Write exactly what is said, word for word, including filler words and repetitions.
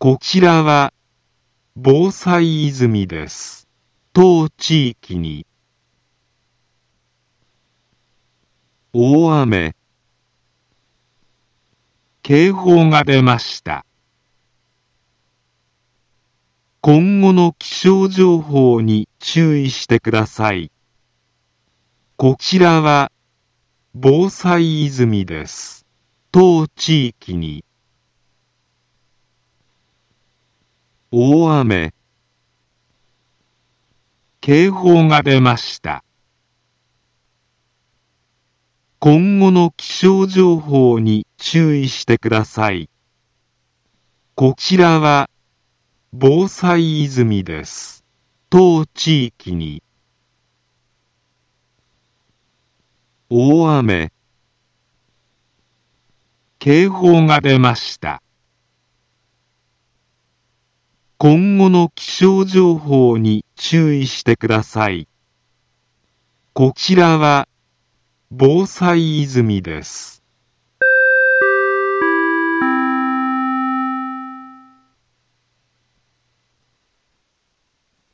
こちらは防災泉です。当地域に大雨、警報が出ました。今後の気象情報に注意してください。こちらは防災泉です。当地域に大雨、警報が出ました。今後の気象情報に注意してください。こちらは防災泉です。当地域に大雨、警報が出ました。今後の気象情報に注意してください。こちらは防災泉です。